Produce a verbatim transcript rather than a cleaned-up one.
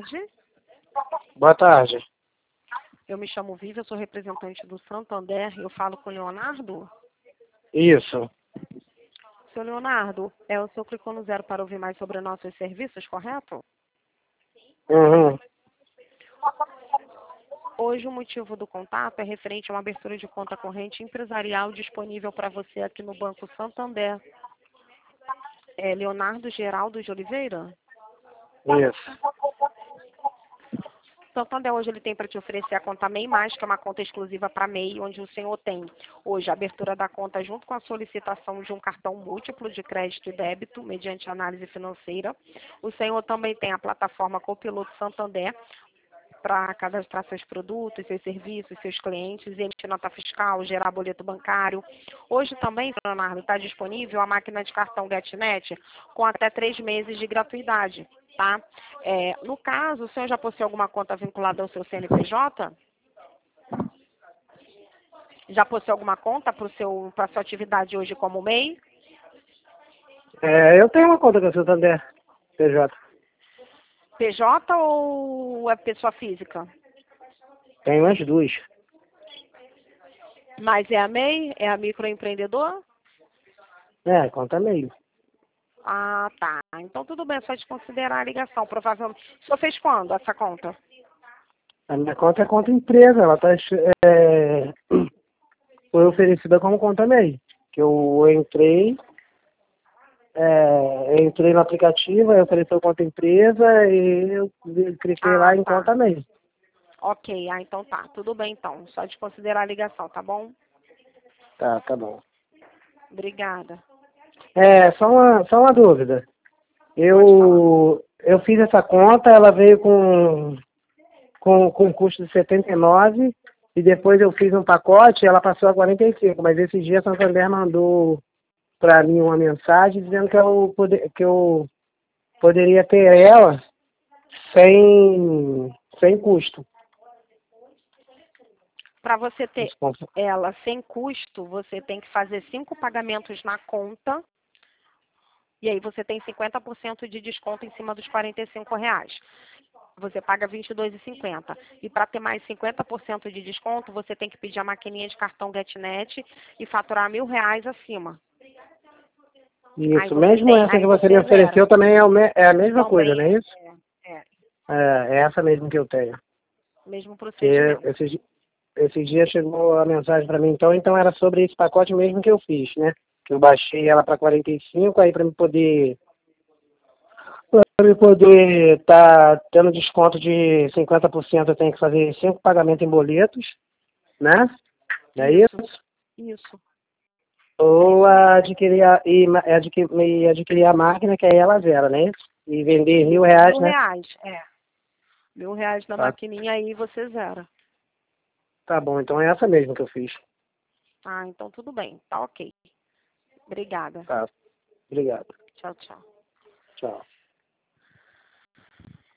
tarde. Boa tarde. Eu me chamo Vivi, eu sou representante do Santander. Eu falo com o Leonardo. Isso. Seu Leonardo, é, o senhor clicou no zero para ouvir mais sobre nossos serviços, correto? Uhum. Hoje o motivo do contato é referente a uma abertura de conta corrente empresarial disponível para você aqui no Banco Santander. É Leonardo Geraldo de Oliveira? Isso. Santander hoje ele tem para te oferecer a conta MEI Mais, que é uma conta exclusiva para MEI, onde o senhor tem hoje a abertura da conta junto com a solicitação de um cartão múltiplo de crédito e débito, mediante análise financeira. O senhor também tem a plataforma Copiloto Santander, para cadastrar seus produtos, seus serviços, seus clientes, emitir nota fiscal, gerar boleto bancário. Hoje também, Leonardo, está disponível a máquina de cartão GetNet com até três meses de gratuidade, tá? É, no caso, o senhor já possui alguma conta vinculada ao seu C N P J? Já possui alguma conta para a sua atividade hoje como MEI? É, eu tenho uma conta com a Santander, P J. P J ou é pessoa física? Tenho as duas. Mas é a MEI? É a microempreendedor? É, conta meio. Ah, tá. Então tudo bem, é só desconsiderar a ligação. Provavelmente. O senhor fez quando essa conta? A minha conta é conta empresa, ela tá, é, foi oferecida como conta meio. Que eu entrei, é, eu entrei no aplicativo, aí ofereceu conta empresa e eu cliquei Ah, lá em tá. conta meio. Ok, ah, então tá. Tudo bem, então. Só desconsiderar a ligação, tá bom? Tá, tá bom. Obrigada. É, só uma, só uma dúvida. Pode falar. Eu, eu fiz essa conta, ela veio com, com, com custo de setenta e nove e depois eu fiz um pacote e ela passou a quarenta e cinco, mas esse dia a Santander mandou para mim uma mensagem dizendo que eu, poder, que eu poderia ter ela sem, sem custo. Para você ter ela sem custo, você tem que fazer cinco pagamentos na conta. E aí você tem cinquenta por cento de desconto em cima dos quarenta e cinco reais. Você paga vinte e dois reais e cinquenta centavos. E para ter mais cinquenta por cento de desconto, você tem que pedir a maquininha de cartão GetNet e faturar mil reais acima. Aí Isso, você mesmo tem, essa aí que você me você zera. ofereceu também é, o me, é a mesma coisa, Também não é isso? é, é É, é essa mesmo que eu tenho. mesmo Que procedimento. esses, esses dias chegou a mensagem para mim, então, então era sobre esse pacote mesmo que eu fiz, né? Que eu baixei ela para quarenta e cinco, aí para me poder para me poder estar tá tendo desconto de cinquenta por cento eu tenho que fazer cinco pagamentos em boletos, né? É isso? Isso, isso. Ou adquirir a, e, ma- adquirir, e adquirir a máquina, que aí ela zera, né? E vender mil Isso, reais, mil né? reais, é. Mil reais na Tá, maquininha aí você zera. tá bom, então é essa mesmo que eu fiz. Ah, então tudo bem, tá ok. Obrigada. Tá, obrigado. Tchau, tchau. Tchau.